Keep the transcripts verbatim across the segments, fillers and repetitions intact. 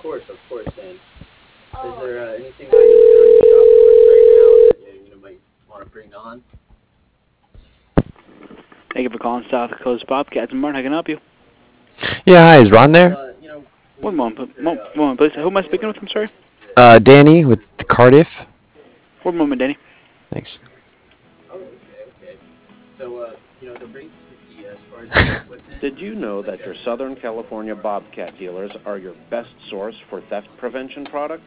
course, of course, Dan. Is there uh, anything that you're looking on your shopping list right now that you know, might want to bring on? Thank you for calling South Coast Bobcats. Martin, how can I help you? Yeah, hi, is Ron there? Well, uh, you know, One we moment, feature, one uh, moment, please. Who am I speaking with? I'm sorry. Uh, Danny with Cardiff. One moment, Danny. Thanks. Oh, okay, okay. So, uh, you know, the rates with the, as far as the equipment. Did you know that your Southern California Bobcat dealers are your best source for theft prevention product?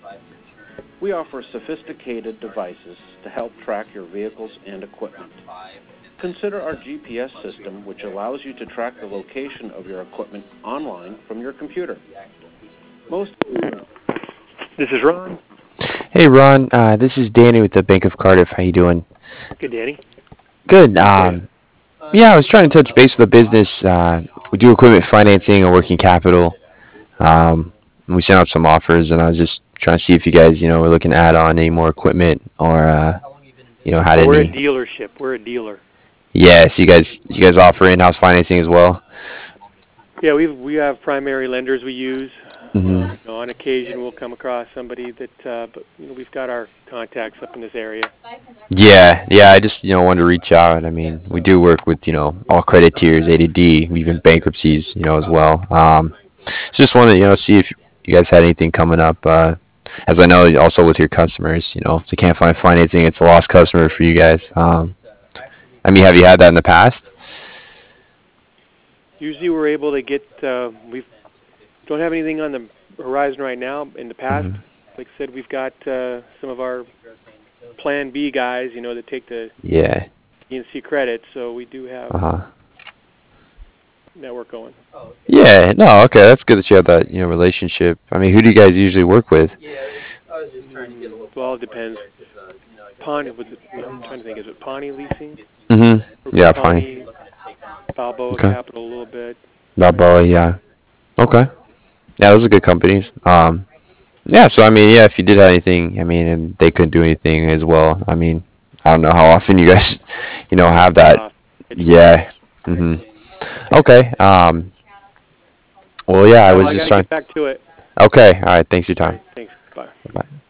We offer sophisticated devices to help track your vehicles and equipment. Consider our G P S system, which allows you to track the location of your equipment online from your computer. Most. This is Ron. Hey, Ron. Uh, this is Danny with the Bank of Cardiff. How you doing? Good, Danny. Good. Um, yeah, I was trying to touch base with the business. Uh, we do equipment financing and working capital. Um, we sent out some offers, and I was just trying to see if you guys, you know, were looking to add on any more equipment or, uh, you know, had Oh, we're a any. dealership. We're a dealer. Yes, you guys, you guys offer in-house financing as well. Yeah, we we have primary lenders we use. Mm-hmm. Uh, you know, on occasion, we'll come across somebody that, uh, but you know, we've got our contacts up in this area. Yeah, yeah. I just, you know, wanted to reach out. I mean, we do work with, you know, all credit tiers, A to D, even bankruptcies, you know, as well. Um, so just wanted to, you know, see if you guys had anything coming up. Uh, as I know, also with your customers, you know, if they can't find financing, it's a lost customer for you guys. Um, I mean, have you had that in the past? Usually, we're able to get. Uh, we don't have anything on the horizon right now. In the past, Mm-hmm. like I said, we've got uh, some of our Plan B guys, you know, that take the Yeah. E N C credit. So we do have Uh huh. network going. Yeah. No. Okay. That's good that you have that, you know, relationship. I mean, who do you guys usually work with? Yeah, I was just trying to get a little. Well, it depends. There, 'cause, uh, you know, I Pawnee, guess was it, I'm trying to think, is it Pawnee Leasing? Mm-hmm. Yeah. Fine. Pawnee, Balboa Okay. Capital a little bit. Balboa. Yeah. Okay. Yeah, those are good companies. Um, yeah, so I mean, yeah, if you did have anything, I mean, and they couldn't do anything as well. I mean, I don't know how often you guys, you know, have that. Uh, Yeah. Mhm. Okay. Um. Well, yeah, I Well, was I got just to trying. get back to it. Okay. All right. Thanks for your All time. right, thanks. Bye. Bye.